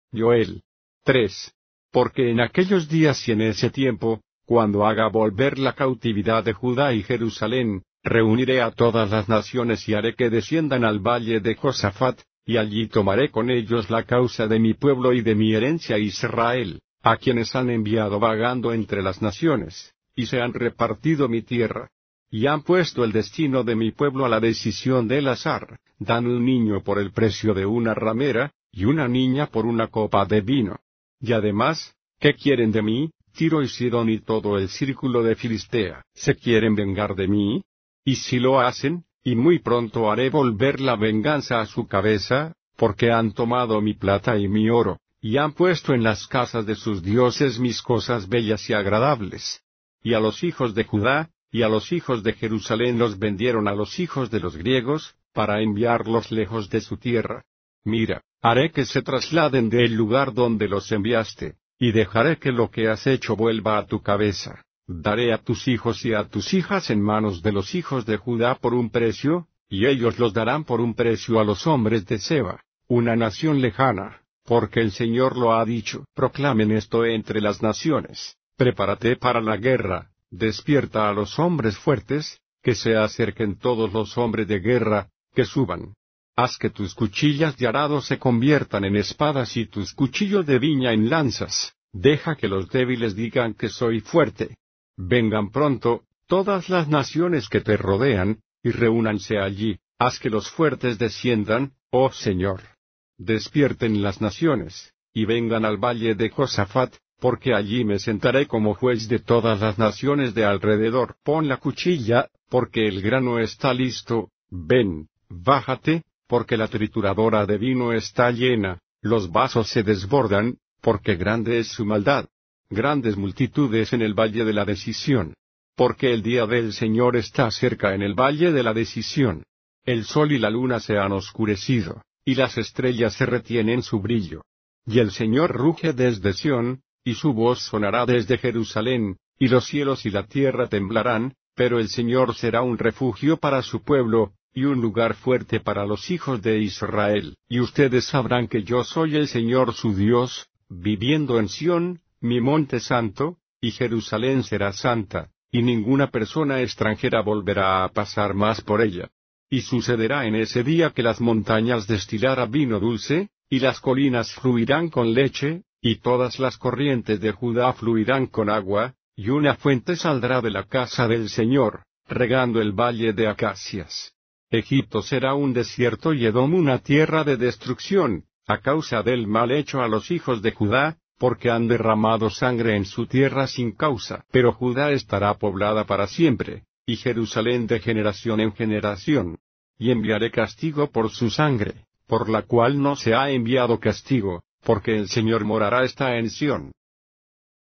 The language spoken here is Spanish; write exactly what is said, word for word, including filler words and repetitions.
Joel tres. Porque en aquellos días y en ese tiempo, cuando haga volver la cautividad de Judá y Jerusalén, reuniré a todas las naciones y haré que desciendan al valle de Josafat, y allí tomaré con ellos la causa de mi pueblo y de mi herencia Israel, a quienes han enviado vagando entre las naciones, y se han repartido mi tierra. Y han puesto el destino de mi pueblo a la decisión del azar, dan un niño por el precio de una ramera, y una niña por una copa de vino. Y además, ¿qué quieren de mí? Tiro y Sidón y todo el círculo de Filistea, ¿se quieren vengar de mí? Y si lo hacen, y muy pronto haré volver la venganza a su cabeza, porque han tomado mi plata y mi oro, y han puesto en las casas de sus dioses mis cosas bellas y agradables. Y a los hijos de Judá, y a los hijos de Jerusalén los vendieron a los hijos de los griegos, para enviarlos lejos de su tierra. Mira, haré que se trasladen del lugar donde los enviaste, y dejaré que lo que has hecho vuelva a tu cabeza. Daré a tus hijos y a tus hijas en manos de los hijos de Judá por un precio, y ellos los darán por un precio a los hombres de Seba, una nación lejana, porque el Señor lo ha dicho. Proclamen esto entre las naciones, prepárate para la guerra, despierta a los hombres fuertes, que se acerquen todos los hombres de guerra, que suban. Haz que tus cuchillas de arado se conviertan en espadas y tus cuchillos de viña en lanzas, deja que los débiles digan que soy fuerte. Vengan pronto, todas las naciones que te rodean, y reúnanse allí, haz que los fuertes desciendan, oh Señor. Despierten las naciones, y vengan al valle de Josafat, porque allí me sentaré como juez de todas las naciones de alrededor. Pon la cuchilla, porque el grano está listo, ven, bájate, porque la trituradora de vino está llena, los vasos se desbordan, porque grande es su maldad. Grandes multitudes en el valle de la decisión. Porque el día del Señor está cerca en el valle de la decisión. El sol y la luna se han oscurecido, y las estrellas se retienen su brillo. Y el Señor ruge desde Sión, y su voz sonará desde Jerusalén, y los cielos y la tierra temblarán, pero el Señor será un refugio para su pueblo, y un lugar fuerte para los hijos de Israel. Y ustedes sabrán que yo soy el Señor su Dios, viviendo en Sión, mi monte santo, y Jerusalén será santa, y ninguna persona extranjera volverá a pasar más por ella. Y sucederá en ese día que las montañas destilarán vino dulce, y las colinas fluirán con leche, y todas las corrientes de Judá fluirán con agua, y una fuente saldrá de la casa del Señor, regando el valle de acacias. Egipto será un desierto y Edom una tierra de destrucción, a causa del mal hecho a los hijos de Judá, porque han derramado sangre en su tierra sin causa. Pero Judá estará poblada para siempre, y Jerusalén de generación en generación. Y enviaré castigo por su sangre, por la cual no se ha enviado castigo, porque el Señor morará está en Sión.